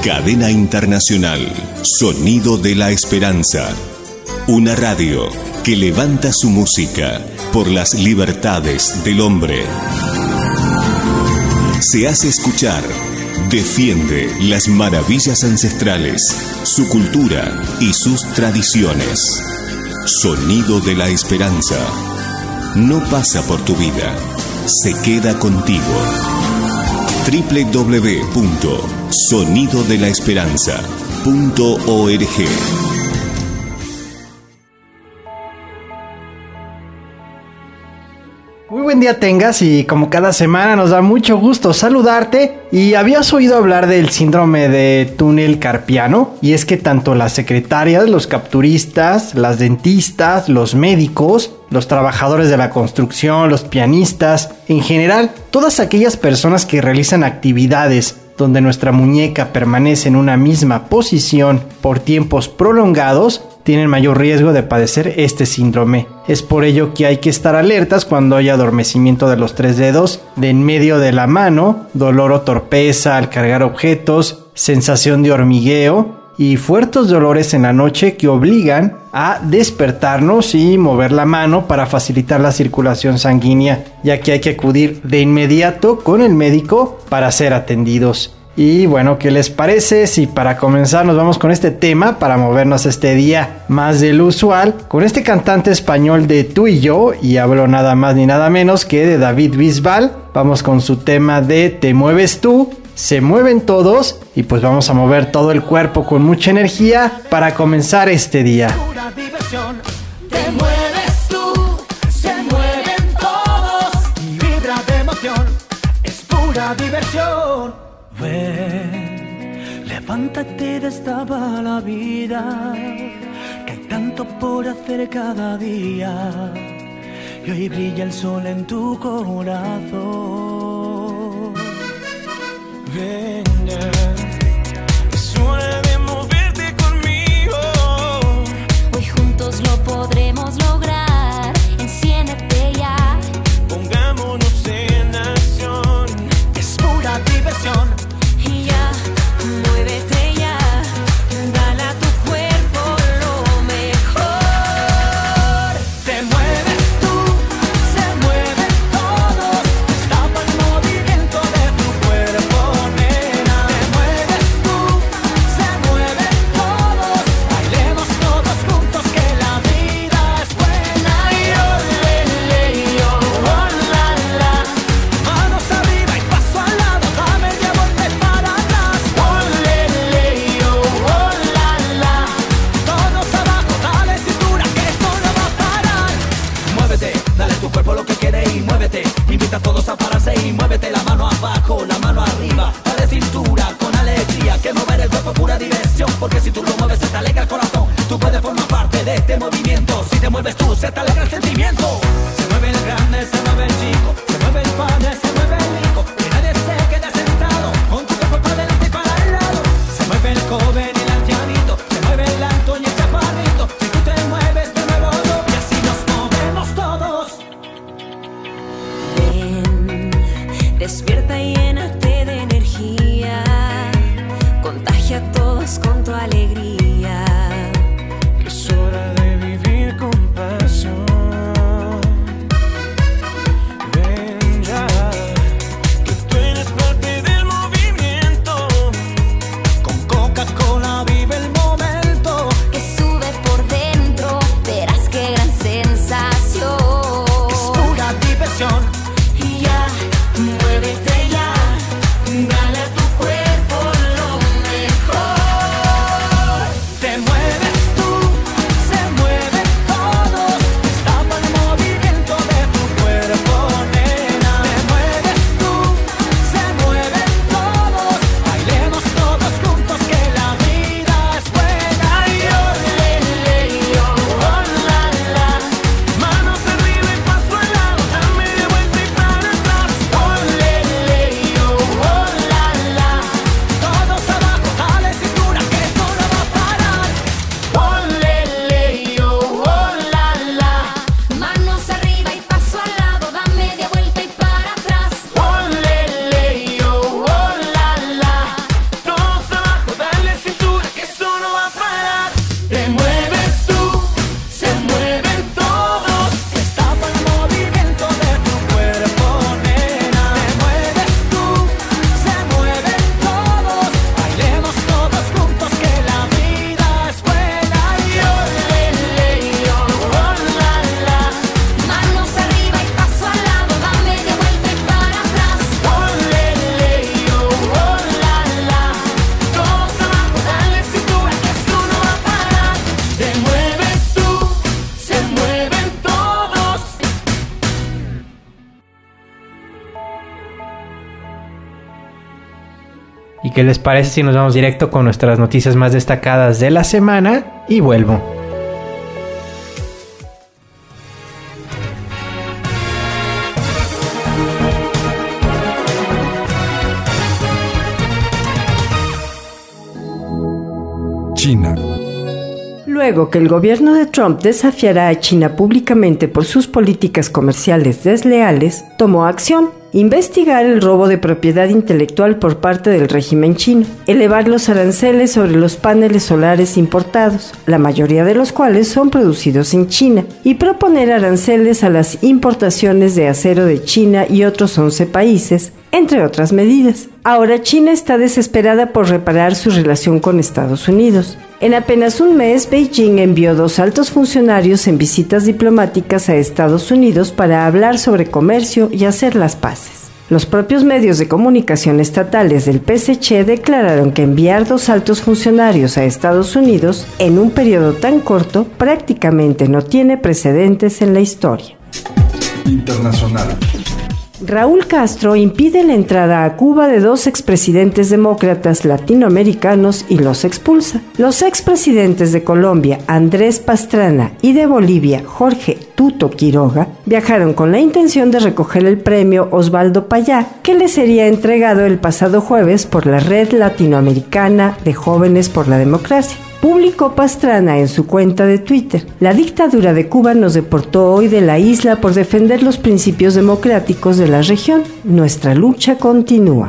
Cadena Internacional, Sonido de la Esperanza. Una radio que levanta su música por las libertades del hombre. Se hace escuchar, defiende las maravillas ancestrales, su cultura y sus tradiciones. Sonido de la Esperanza. No pasa por tu vida, se queda contigo. www.sonidodelaesperanza.org. Muy buen día tengas, y como cada semana nos da mucho gusto saludarte. Y habías oído hablar del síndrome de túnel carpiano, y es que tanto las secretarias, los capturistas, las dentistas, los médicos, los trabajadores de la construcción, los pianistas, en general, todas aquellas personas que realizan actividades donde nuestra muñeca permanece en una misma posición por tiempos prolongados, tienen mayor riesgo de padecer este síndrome. Es por ello que hay que estar alertas cuando hay adormecimiento de los 3 dedos de en medio de la mano, dolor o torpeza al cargar objetos, sensación de hormigueo y fuertes dolores en la noche que obligan a despertarnos y mover la mano para facilitar la circulación sanguínea, ya que hay que acudir de inmediato con el médico para ser atendidos. Y bueno, ¿qué les parece si para comenzar nos vamos con este tema para movernos este día más del usual con este cantante español de Tú y Yo, y hablo nada más ni nada menos que de David Bisbal? Vamos con su tema de Te mueves tú, se mueven todos, y pues vamos a mover todo el cuerpo con mucha energía para comenzar este día. Pura diversión, te mueves tú, se mueven todos, vibra de emoción, es pura diversión. Ven, levántate, destapa la vida, que hay tanto por hacer cada día, y hoy brilla el sol en tu corazón. Ven, es hora de moverte conmigo, hoy juntos lo podremos lograr, enciéndete ya, pongámonos en acción, es pura diversión. y ya, muévete ya, dale a tu cuerpo lo mejor. Te mueves tú, se mueven todos, destapa el movimiento de tu cuerpo, nena. Te mueves tú, se mueven todos, bailemos todos juntos que la vida es buena. Y ole, yo, oh, la, la. Manos arriba y paso al lado, da media vuelta y para atrás. Ole, yo, oh, la, la. Todos abajo, dale cintura que esto no va a parar. Muévete, dale a tu cuerpo lo que quiere y muévete. Invita a todos a pararse y muévete, la mano abajo, la mano arriba. Dale cintura con alegría, que mover el cuerpo es pura diversión. Porque si tú lo mueves se te alegra el corazón. Tú puedes formar parte de este movimiento. Si te mueves tú se te alegra el sentimiento. Se mueve el grande, se mueve el chico, se mueve el padre, se mueve el hijo. Que nadie se quede sentado, con tu cuerpo para adelante y para el lado. Se mueve el joven y el ancianito, se mueve el alto y el chaparrito. Si tú te mueves de nuevo yo, y así nos movemos todos. Ven, despierta y llénate de energía, contagia a todos con tu alegría. Es hora de vivir con pasión. ¿Y qué les parece si nos vamos directo con nuestras noticias más destacadas de la semana? Y vuelvo. China. Luego que el gobierno de Trump desafiará a China públicamente por sus políticas comerciales desleales, tomó acción: investigar el robo de propiedad intelectual por parte del régimen chino, elevar los aranceles sobre los paneles solares importados, la mayoría de los cuales son producidos en China, y proponer aranceles a las importaciones de acero de China y otros 11 países, entre otras medidas. Ahora China está desesperada por reparar su relación con Estados Unidos. En apenas un mes, Beijing envió 2 altos funcionarios en visitas diplomáticas a Estados Unidos para hablar sobre comercio y hacer las paces. Los propios medios de comunicación estatales del PSC declararon que enviar 2 altos funcionarios a Estados Unidos en un periodo tan corto prácticamente no tiene precedentes en la historia. Internacional. Raúl Castro impide la entrada a Cuba de 2 expresidentes demócratas latinoamericanos y los expulsa. Los expresidentes de Colombia, Andrés Pastrana, y de Bolivia, Jorge Tuto Quiroga, viajaron con la intención de recoger el premio Osvaldo Payá, que les sería entregado el pasado jueves por la Red Latinoamericana de Jóvenes por la Democracia. Publicó Pastrana en su cuenta de Twitter: la dictadura de Cuba nos deportó hoy de la isla por defender los principios democráticos de la región. Nuestra lucha continúa.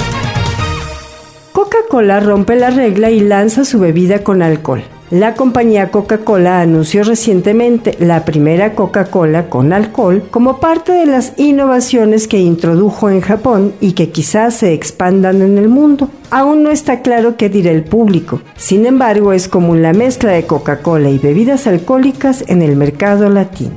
Coca-Cola rompe la regla y lanza su bebida con alcohol. La compañía Coca-Cola anunció recientemente la primera Coca-Cola con alcohol como parte de las innovaciones que introdujo en Japón y que quizás se expandan en el mundo. Aún no está claro qué dirá el público. Sin embargo, es común la mezcla de Coca-Cola y bebidas alcohólicas en el mercado latino.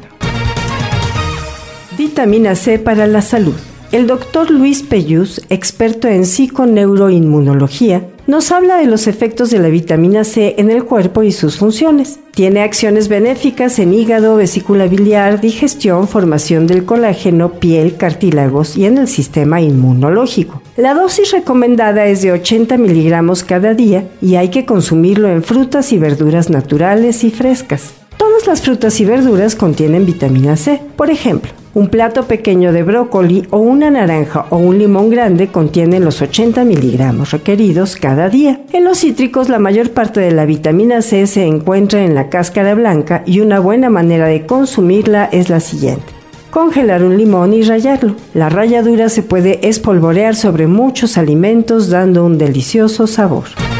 Vitamina C para la salud. El doctor Luis Peyús, experto en psiconeuroinmunología, nos habla de los efectos de la vitamina C en el cuerpo y sus funciones. Tiene acciones benéficas en hígado, vesícula biliar, digestión, formación del colágeno, piel, cartílagos y en el sistema inmunológico. La dosis recomendada es de 80 miligramos cada día y hay que consumirlo en frutas y verduras naturales y frescas. Todas las frutas y verduras contienen vitamina C. Por ejemplo, un plato pequeño de brócoli o una naranja o un limón grande contienen los 80 miligramos requeridos cada día. En los cítricos, la mayor parte de la vitamina C se encuentra en la cáscara blanca y una buena manera de consumirla es la siguiente: congelar un limón y rallarlo. La ralladura se puede espolvorear sobre muchos alimentos dando un delicioso sabor.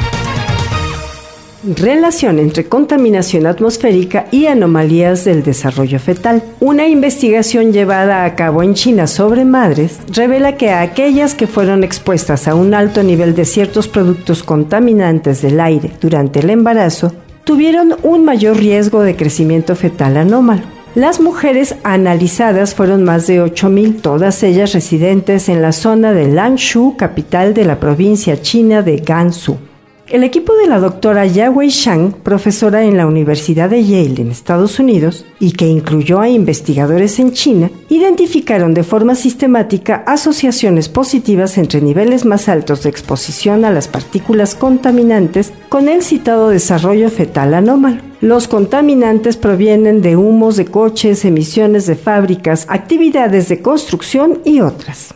Relación entre contaminación atmosférica y anomalías del desarrollo fetal. Una investigación llevada a cabo en China sobre madres revela que a aquellas que fueron expuestas a un alto nivel de ciertos productos contaminantes del aire durante el embarazo tuvieron un mayor riesgo de crecimiento fetal anómalo. Las mujeres analizadas fueron más de 8,000, todas ellas residentes en la zona de Lanshu, capital de la provincia china de Gansu. El equipo de la doctora Yawei Shang, profesora en la Universidad de Yale en Estados Unidos, y que incluyó a investigadores en China, identificaron de forma sistemática asociaciones positivas entre niveles más altos de exposición a las partículas contaminantes con el citado desarrollo fetal anómalo. Los contaminantes provienen de humos de coches, emisiones de fábricas, actividades de construcción y otras.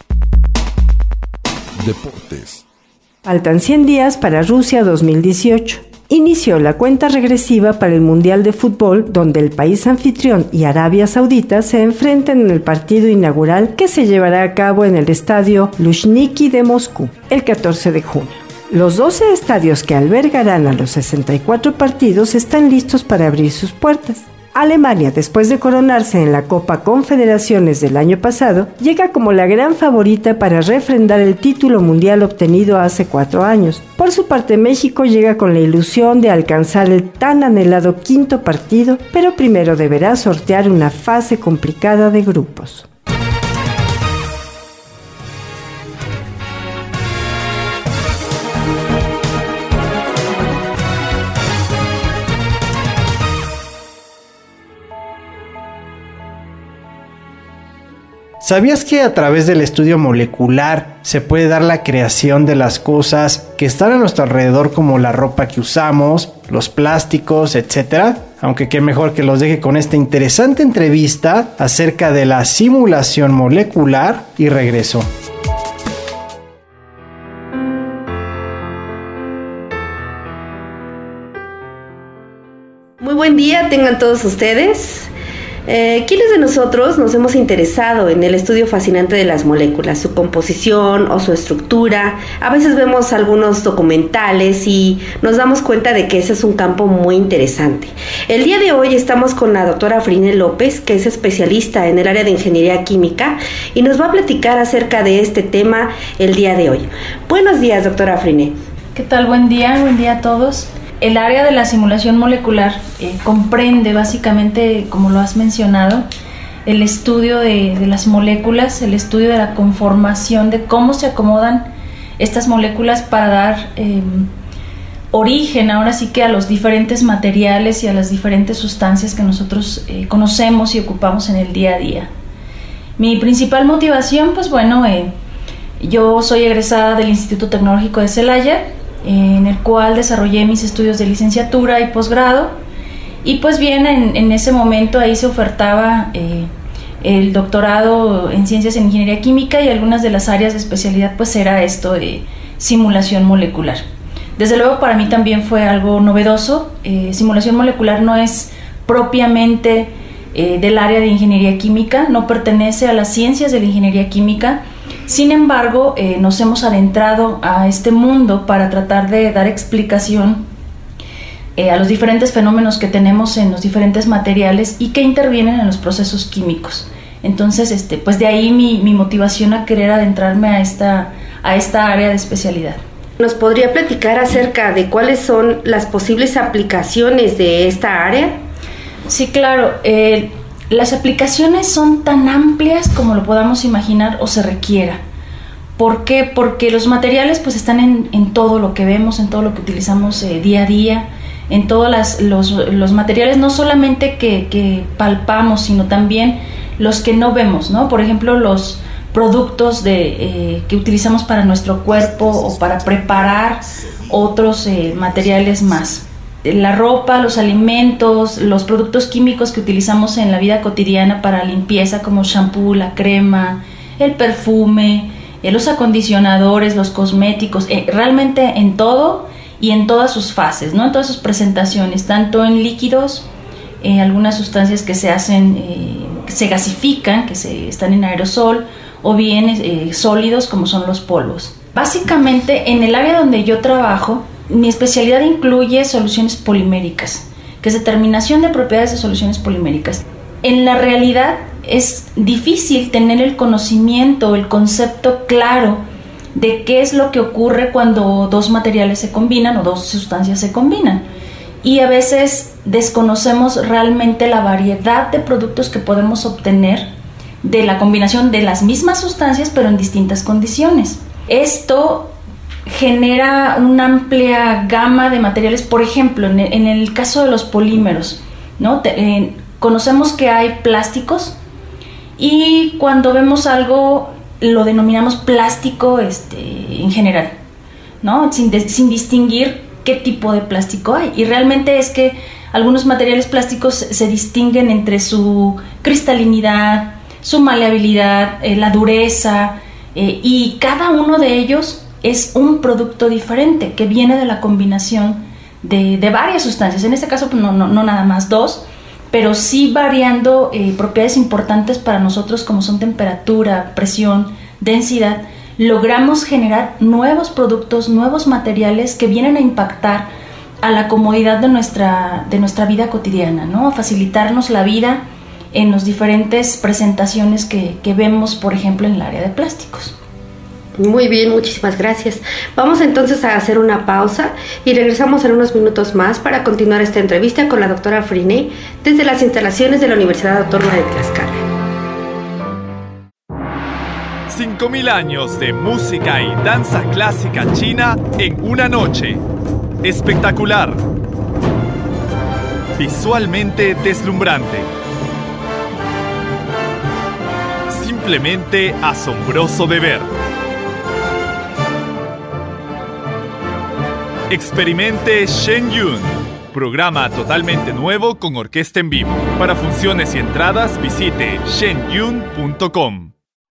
Deportes. Faltan 100 días para Rusia 2018. Inició la cuenta regresiva para el Mundial de Fútbol, donde el país anfitrión y Arabia Saudita se enfrentan en el partido inaugural que se llevará a cabo en el estadio Luzhniki de Moscú, el 14 de junio. Los 12 estadios que albergarán a los 64 partidos están listos para abrir sus puertas. Alemania, después de coronarse en la Copa Confederaciones del año pasado, llega como la gran favorita para refrendar el título mundial obtenido hace 4 años. Por su parte, México llega con la ilusión de alcanzar el tan anhelado 5º partido, pero primero deberá sortear una fase complicada de grupos. ¿Sabías que a través del estudio molecular se puede dar la creación de las cosas que están a nuestro alrededor, como la ropa que usamos, los plásticos, etcétera? Aunque qué mejor que los deje con esta interesante entrevista acerca de la simulación molecular y regreso. Muy buen día tengan todos ustedes. ¿Quiénes de nosotros nos hemos interesado en el estudio fascinante de las moléculas, su composición o su estructura? A veces vemos algunos documentales y nos damos cuenta de que ese es un campo muy interesante. El día de hoy estamos con la doctora Frine López, que es especialista en el área de ingeniería química y nos va a platicar acerca de este tema el día de hoy. Buenos días, doctora Frine. ¿Qué tal? Buen día a todos. El área de la simulación molecular comprende básicamente, como lo has mencionado, el estudio de las moléculas, el estudio de la conformación, de cómo se acomodan estas moléculas para dar origen ahora sí que a los diferentes materiales y a las diferentes sustancias que nosotros conocemos y ocupamos en el día a día. Mi principal motivación, pues bueno, yo soy egresada del Instituto Tecnológico de Celaya, en el cual desarrollé mis estudios de licenciatura y posgrado, y pues bien, en ese momento ahí se ofertaba el doctorado en ciencias en ingeniería química, y algunas de las áreas de especialidad pues era esto de simulación molecular. Desde luego para mí también fue algo novedoso. Simulación molecular no es propiamente del área de ingeniería química, no pertenece a las ciencias de la ingeniería química. Sin embargo, nos hemos adentrado a este mundo para tratar de dar explicación a los diferentes fenómenos que tenemos en los diferentes materiales y que intervienen en los procesos químicos. Entonces, pues de ahí mi motivación a querer adentrarme a esta área de especialidad. ¿Nos podría platicar acerca de cuáles son las posibles aplicaciones de esta área? Sí, claro. Las aplicaciones son tan amplias como lo podamos imaginar o se requiera. ¿Por qué? Porque los materiales pues están en todo lo que vemos, en todo lo que utilizamos día a día, en todos los materiales, no solamente que palpamos, sino también los que no vemos, ¿no? Por ejemplo, los productos que utilizamos para nuestro cuerpo o para preparar otros materiales más. La ropa, los alimentos, los productos químicos que utilizamos en la vida cotidiana para limpieza, como shampoo, la crema, el perfume, los acondicionadores, los cosméticos, realmente en todo y en todas sus fases, ¿no? En todas sus presentaciones, tanto en líquidos, algunas sustancias que se hacen, que se gasifican, que están en aerosol, o bien sólidos como son los polvos. Básicamente en el área donde yo trabajo, mi especialidad incluye soluciones poliméricas, que es determinación de propiedades de soluciones poliméricas. En la realidad es difícil tener el conocimiento, el concepto claro de qué es lo que ocurre cuando dos materiales se combinan o dos sustancias se combinan. Y a veces desconocemos realmente la variedad de productos que podemos obtener de la combinación de las mismas sustancias, pero en distintas condiciones. Esto genera una amplia gama de materiales. Por ejemplo, en el caso de los polímeros, ¿no? Conocemos que hay plásticos, y cuando vemos algo lo denominamos plástico en general, ¿no? Sin distinguir qué tipo de plástico hay. Y realmente es que algunos materiales plásticos se distinguen entre su cristalinidad, su maleabilidad, la dureza, y cada uno de ellos es un producto diferente que viene de la combinación de varias sustancias. En este caso no nada más dos, pero sí variando propiedades importantes para nosotros, como son temperatura, presión, densidad. Logramos generar nuevos productos, nuevos materiales que vienen a impactar a la comodidad de nuestra vida cotidiana, ¿no? A facilitarnos la vida en las diferentes presentaciones que vemos, por ejemplo, en el área de plásticos. Muy bien, muchísimas gracias. Vamos entonces a hacer una pausa y regresamos en unos minutos más para continuar esta entrevista con la doctora Frine desde las instalaciones de la Universidad Autónoma de Tlaxcala. 5000 años de música y danza clásica china en una noche. Espectacular. Visualmente deslumbrante. simplemente asombroso de ver. Experimente Shen Yun, programa totalmente nuevo con orquesta en vivo. Para funciones y entradas visite shenyun.com.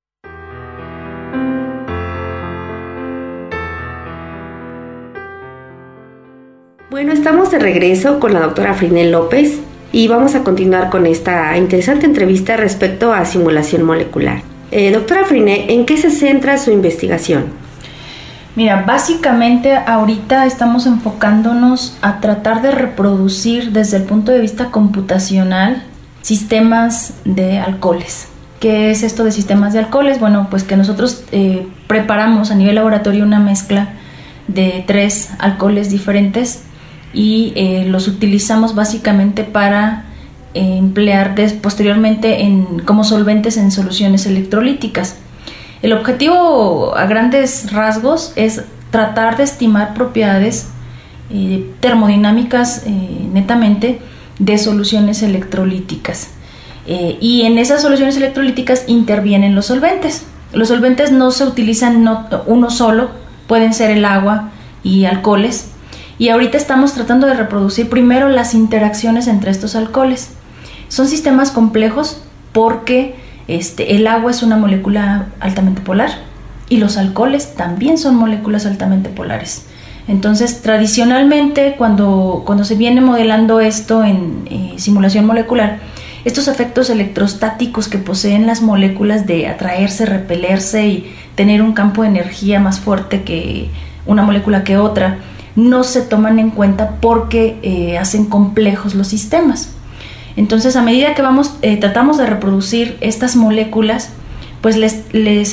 Bueno, estamos de regreso con la doctora Frinel López y vamos a continuar con esta interesante entrevista respecto a simulación molecular. Doctora Frinel, ¿en qué se centra su investigación? Mira, básicamente ahorita estamos enfocándonos a tratar de reproducir desde el punto de vista computacional sistemas de alcoholes. ¿Qué es esto de sistemas de alcoholes? Bueno, pues que nosotros preparamos a nivel laboratorio una mezcla de 3 alcoholes diferentes y los utilizamos básicamente para emplear posteriormente como solventes en soluciones electrolíticas. El objetivo a grandes rasgos es tratar de estimar propiedades termodinámicas netamente de soluciones electrolíticas. Y en esas soluciones electrolíticas intervienen los solventes. Los solventes no se utilizan uno solo, pueden ser el agua y alcoholes. Y ahorita estamos tratando de reproducir primero las interacciones entre estos alcoholes. Son sistemas complejos porque el agua es una molécula altamente polar y los alcoholes también son moléculas altamente polares. Entonces, tradicionalmente, cuando se viene modelando esto en simulación molecular, estos efectos electrostáticos que poseen las moléculas de atraerse, repelerse y tener un campo de energía más fuerte que una molécula que otra, no se toman en cuenta porque hacen complejos los sistemas. Entonces, a medida que tratamos de reproducir estas moléculas, pues les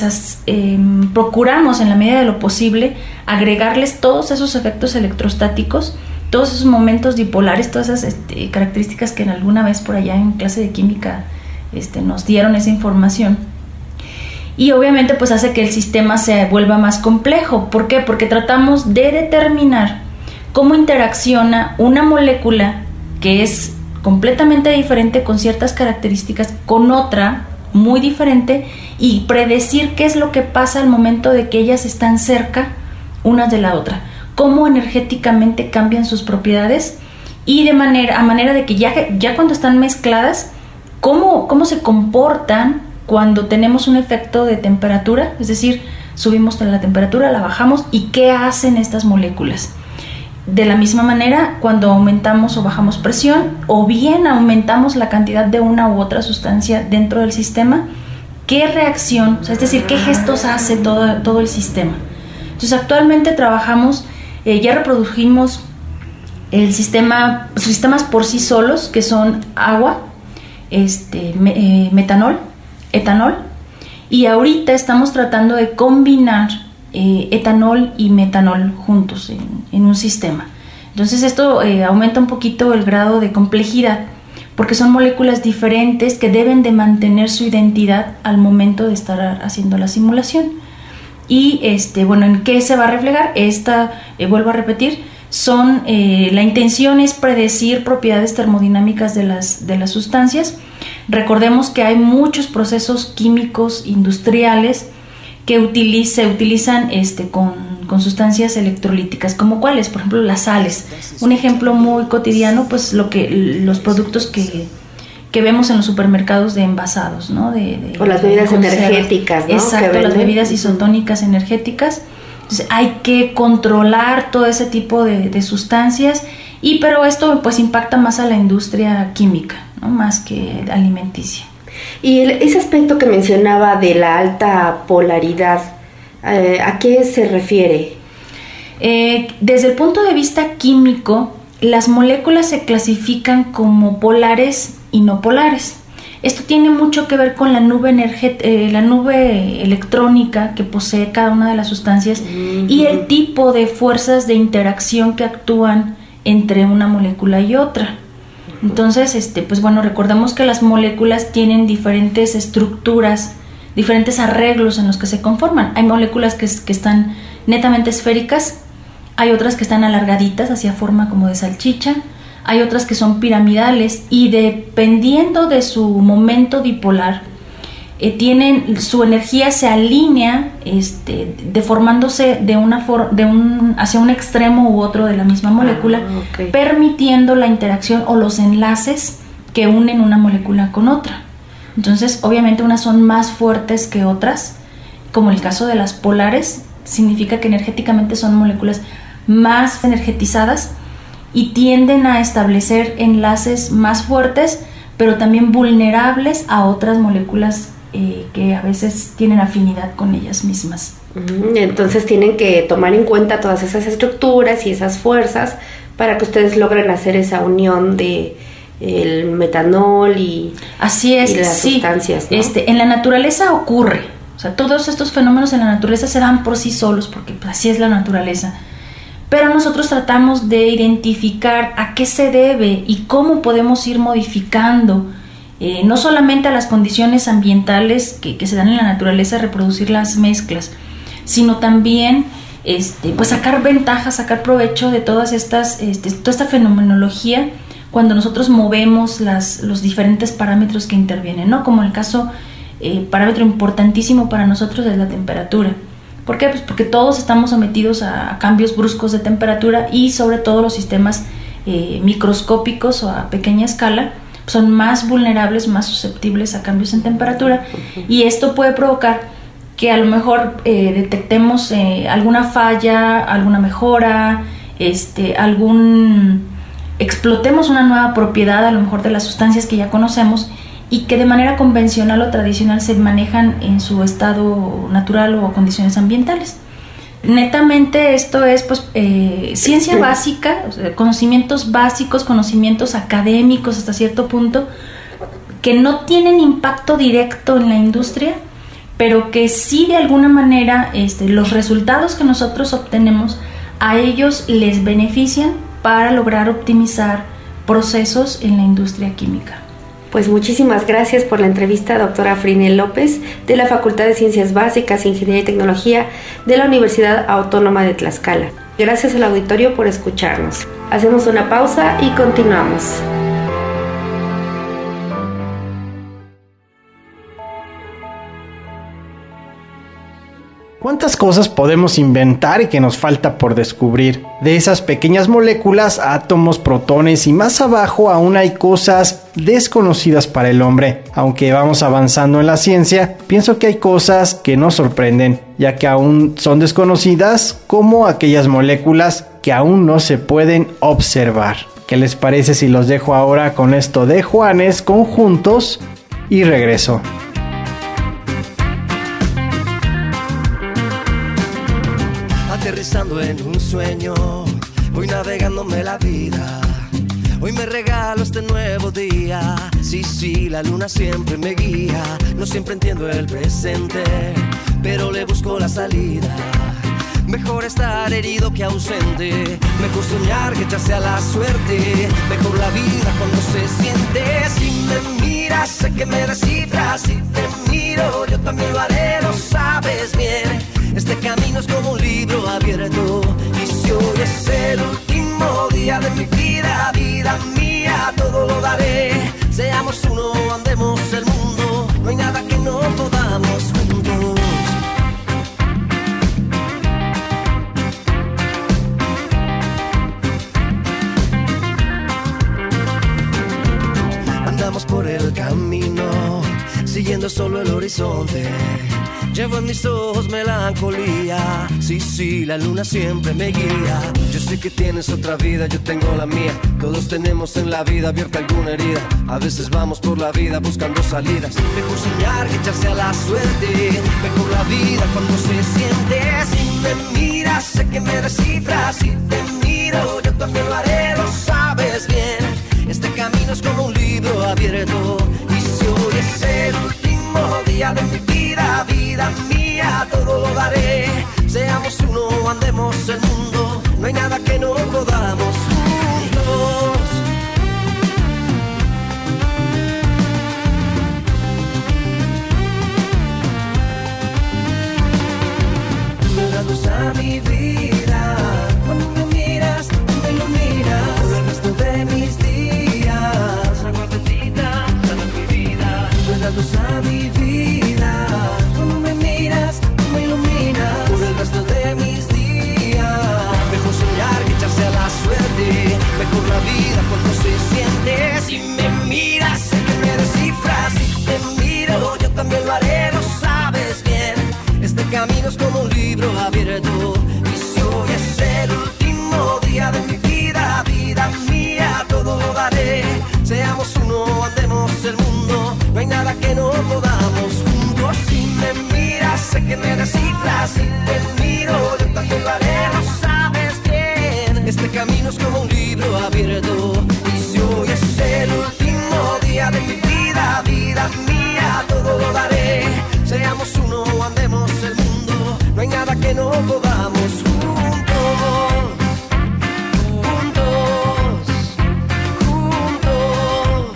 procuramos en la medida de lo posible agregarles todos esos efectos electrostáticos, todos esos momentos dipolares, todas esas características que en alguna vez por allá en clase de química nos dieron esa información. Y obviamente pues hace que el sistema se vuelva más complejo. ¿Por qué? Porque tratamos de determinar cómo interacciona una molécula que es completamente diferente con ciertas características con otra muy diferente y predecir qué es lo que pasa al momento de que ellas están cerca unas de la otra, cómo energéticamente cambian sus propiedades y a manera de que ya cuando están mezcladas, cómo se comportan cuando tenemos un efecto de temperatura, es decir, subimos la temperatura, la bajamos y qué hacen estas moléculas. De la misma manera, cuando aumentamos o bajamos presión o bien aumentamos la cantidad de una u otra sustancia dentro del sistema, ¿qué reacción, es decir, qué gestos hace todo el sistema? Entonces, actualmente trabajamos, ya reprodujimos los sistemas por sí solos, que son agua, metanol, etanol, y ahorita estamos tratando de combinar etanol y metanol juntos en un sistema. Entonces esto aumenta un poquito el grado de complejidad porque son moléculas diferentes que deben de mantener su identidad al momento de estar haciendo la simulación. Y bueno, ¿en qué se va a reflejar? Vuelvo a repetir, la intención es predecir propiedades termodinámicas de las sustancias. Recordemos que hay muchos procesos químicos industriales que se utilizan con sustancias electrolíticas, como cuáles, por ejemplo, las sales. Un ejemplo muy cotidiano, pues los productos que vemos en los supermercados de envasados, ¿no? O las bebidas energéticas, ¿no? Exacto, las bebidas isotónicas energéticas. Entonces hay que controlar todo ese tipo de sustancias, pero esto pues impacta más a la industria química, ¿no? Más que alimenticia. Y ese aspecto que mencionaba de la alta polaridad, ¿a qué se refiere? Desde el punto de vista químico, las moléculas se clasifican como polares y no polares. Esto tiene mucho que ver con la nube electrónica que posee cada una de las sustancias y el tipo de fuerzas de interacción que actúan entre una molécula y otra. Entonces, pues bueno, recordemos que las moléculas tienen diferentes estructuras, diferentes arreglos en los que se conforman. Hay moléculas que están netamente esféricas, hay otras que están alargaditas hacia forma como de salchicha, hay otras que son piramidales y dependiendo de su momento dipolar, su energía se alinea, deformándose hacia un extremo u otro de la misma molécula, okay. Permitiendo la interacción o los enlaces que unen una molécula con otra. Entonces, obviamente unas son más fuertes que otras, como el caso de las polares, significa que energéticamente son moléculas más energetizadas y tienden a establecer enlaces más fuertes, pero también vulnerables a otras moléculas que a veces tienen afinidad con ellas mismas. Entonces tienen que tomar en cuenta todas esas estructuras y esas fuerzas para que ustedes logren hacer esa unión de el metanol y, así es, y las sustancias, ¿no? En la naturaleza ocurre, o sea, todos estos fenómenos en la naturaleza se dan por sí solos, porque pues, así es la naturaleza. Pero nosotros tratamos de identificar a qué se debe y cómo podemos ir modificando, no solamente a las condiciones ambientales que se dan en la naturaleza, reproducir las mezclas, sino también pues sacar ventaja, sacar provecho de todas estas, toda esta fenomenología cuando nosotros movemos los diferentes parámetros que intervienen, ¿no? Como el caso, parámetro importantísimo para nosotros es la temperatura. ¿Por qué? Pues porque todos estamos sometidos a cambios bruscos de temperatura y sobre todo los sistemas microscópicos o a pequeña escala son más vulnerables, más susceptibles a cambios en temperatura, y esto puede provocar que a lo mejor detectemos alguna falla, alguna mejora, explotemos una nueva propiedad a lo mejor de las sustancias que ya conocemos y que de manera convencional o tradicional se manejan en su estado natural o condiciones ambientales. Netamente esto es pues ciencia básica, o sea, conocimientos básicos, conocimientos académicos hasta cierto punto, que no tienen impacto directo en la industria, pero que sí de alguna manera los resultados que nosotros obtenemos a ellos les benefician para lograr optimizar procesos en la industria química. Pues muchísimas gracias por la entrevista, doctora Frinel López, de la Facultad de Ciencias Básicas, Ingeniería y Tecnología de la Universidad Autónoma de Tlaxcala. Gracias al auditorio por escucharnos. Hacemos una pausa y continuamos. ¿Cuántas cosas podemos inventar y que nos falta por descubrir? De esas pequeñas moléculas, átomos, protones y más abajo aún hay cosas desconocidas para el hombre. Aunque vamos avanzando en la ciencia, pienso que hay cosas que nos sorprenden, ya que aún son desconocidas, como aquellas moléculas que aún no se pueden observar. ¿Qué les parece si los dejo ahora con esto de Juanes, Conjuntos, y regreso? Aterrizando en un sueño, voy navegándome la vida. Hoy me regalo este nuevo día. Sí, la luna siempre me guía. No siempre entiendo el presente, pero le busco la salida. Mejor estar herido que ausente. Mejor soñar que echarse a la suerte. Mejor la vida cuando se siente. Si me miras, sé que me descifras. Si te miro, yo también lo haré, lo sabes bien. Este camino es como un libro abierto. Y si hoy es el último día de mi vida, vida mía, todo lo daré. Seamos uno, andemos el mundo. No hay nada que no podamos juntos. Andamos por el camino, siguiendo solo el horizonte. Llevo en mis ojos melancolía. Sí, la luna siempre me guía. Yo sé que tienes otra vida, yo tengo la mía. Todos tenemos en la vida abierta alguna herida. A veces vamos por la vida buscando salidas. Mejor soñar que echarse a la suerte. Mejor la vida cuando se siente. Si me miras, sé que me descifras. Si te miro, yo también lo haré, lo sabes bien. Este camino es como un libro abierto. Y si hoy es el último día de mi vida, vida mía, todo lo daré. Seamos uno, andemos el mundo. No hay nada que no podamos juntos. Tú le das luz a mi vida. Cuando me miras, tú me iluminas. Por el resto de mis días, agua bendita, sana mi vida. Tú le das luz a mi vida. todo daré. Seamos uno, andemos el mundo, no hay nada que no podamos juntos, juntos, juntos.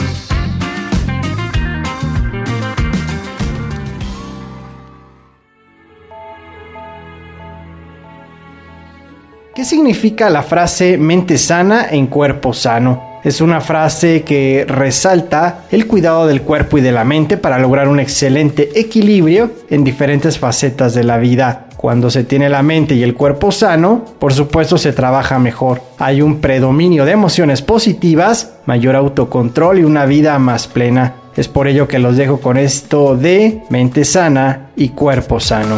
¿Qué significa la frase mente sana en cuerpo sano? Es una frase que resalta el cuidado del cuerpo y de la mente para lograr un excelente equilibrio en diferentes facetas de la vida. Cuando se tiene la mente y el cuerpo sano, por supuesto se trabaja mejor. Hay un predominio de emociones positivas, mayor autocontrol y una vida más plena. Es por ello que los dejo con esto de mente sana y cuerpo sano.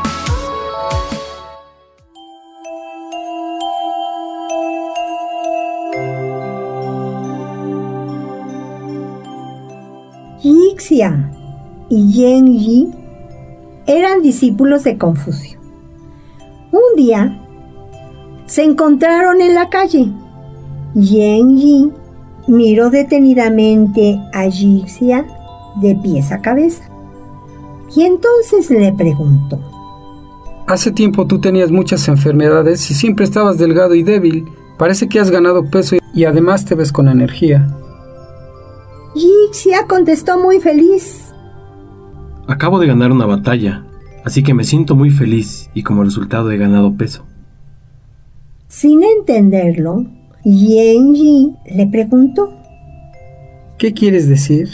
Yixia y Yen Yi eran discípulos de Confucio. Un día se encontraron en la calle. Yen Yi miró detenidamente a Yixia de pies a cabeza y entonces le preguntó: Hace tiempo tú tenías muchas enfermedades y siempre estabas delgado y débil. Parece que has ganado peso y además te ves con energía. Yixia contestó muy feliz: Acabo de ganar una batalla, así que me siento muy feliz y como resultado he ganado peso. Sin entenderlo, Yen Yi le preguntó: ¿Qué quieres decir?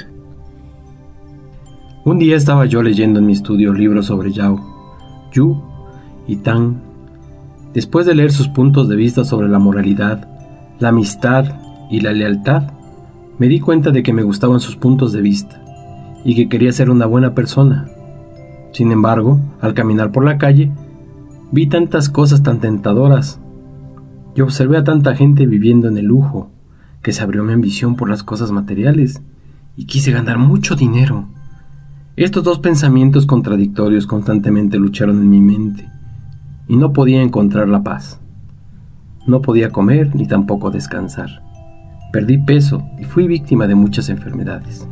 Un día estaba yo leyendo en mi estudio libros sobre Yao, Yu y Tang. Después de leer sus puntos de vista sobre la moralidad, la amistad y la lealtad, me di cuenta de que me gustaban sus puntos de vista y que quería ser una buena persona. Sin embargo, al caminar por la calle, vi tantas cosas tan tentadoras y observé a tanta gente viviendo en el lujo que se abrió mi ambición por las cosas materiales y quise ganar mucho dinero. Estos dos pensamientos contradictorios constantemente lucharon en mi mente y no podía encontrar la paz. No podía comer ni tampoco descansar. Perdí peso y fui víctima de muchas enfermedades.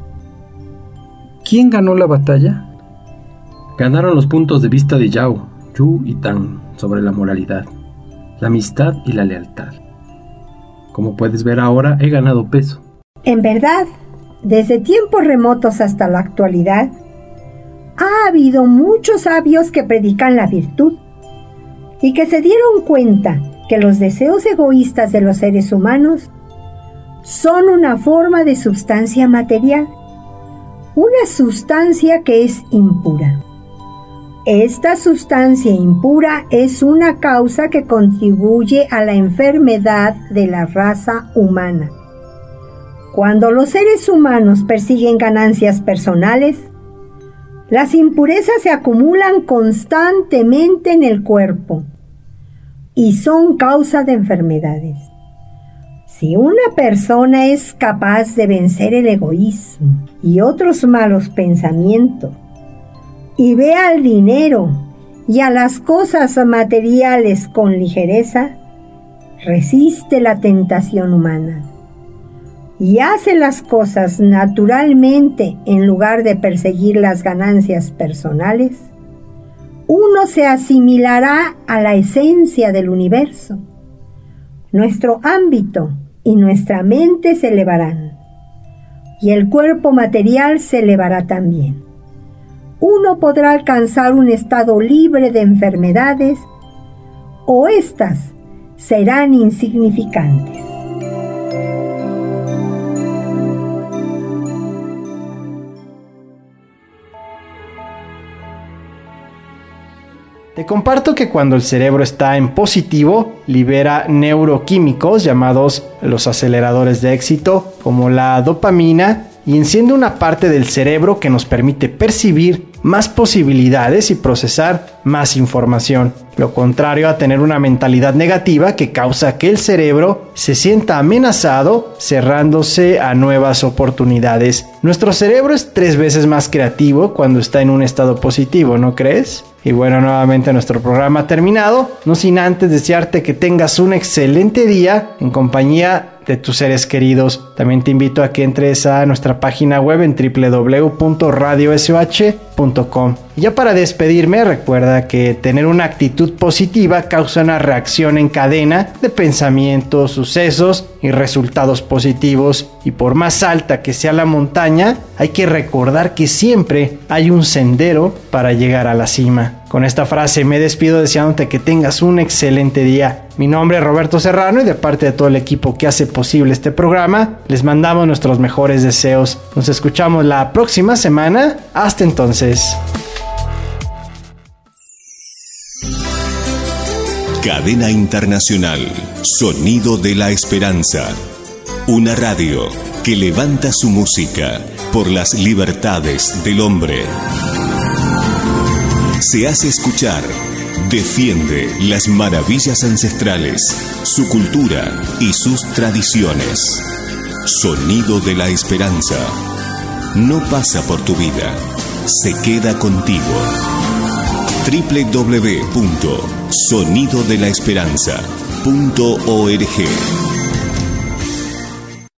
¿Quién ganó la batalla? Ganaron los puntos de vista de Yao, Yu y Tang sobre la moralidad, la amistad y la lealtad. Como puedes ver ahora, he ganado peso. En verdad, desde tiempos remotos hasta la actualidad, ha habido muchos sabios que predican la virtud y que se dieron cuenta que los deseos egoístas de los seres humanos son una forma de sustancia material, una sustancia que es impura. Esta sustancia impura es una causa que contribuye a la enfermedad de la raza humana. Cuando los seres humanos persiguen ganancias personales, las impurezas se acumulan constantemente en el cuerpo y son causa de enfermedades. Si una persona es capaz de vencer el egoísmo y otros malos pensamientos y ve al dinero y a las cosas materiales con ligereza, resiste la tentación humana y hace las cosas naturalmente en lugar de perseguir las ganancias personales, uno se asimilará a la esencia del universo. Nuestro ámbito y nuestra mente se elevarán, y el cuerpo material se elevará también. Uno podrá alcanzar un estado libre de enfermedades, o éstas serán insignificantes. Te comparto que cuando el cerebro está en positivo, libera neuroquímicos llamados los aceleradores de éxito, como la dopamina, y enciende una parte del cerebro que nos permite percibir más posibilidades y procesar más información. Lo contrario a tener una mentalidad negativa que causa que el cerebro se sienta amenazado, cerrándose a nuevas oportunidades. Nuestro cerebro es 3 veces más creativo cuando está en un estado positivo, ¿no crees? Y bueno, nuevamente nuestro programa ha terminado, no sin antes desearte que tengas un excelente día en compañía de tus seres queridos. También te invito a que entres a nuestra página web en www.radiosoh.com. Y ya para despedirme, recuerda que tener una actitud positiva causa una reacción en cadena de pensamientos, sucesos y resultados positivos. Y por más alta que sea la montaña, hay que recordar que siempre hay un sendero para llegar a la cima. Con esta frase me despido deseándote que tengas un excelente día. Mi nombre es Roberto Serrano y de parte de todo el equipo que hace posible este programa, les mandamos nuestros mejores deseos. Nos escuchamos la próxima semana. Hasta entonces. Cadena Internacional, Sonido de la Esperanza. Una radio que levanta su música por las libertades del hombre. Se hace escuchar, defiende las maravillas ancestrales, su cultura y sus tradiciones. Sonido de la Esperanza. No pasa por tu vida, se queda contigo. www.sonidodelaesperanza.org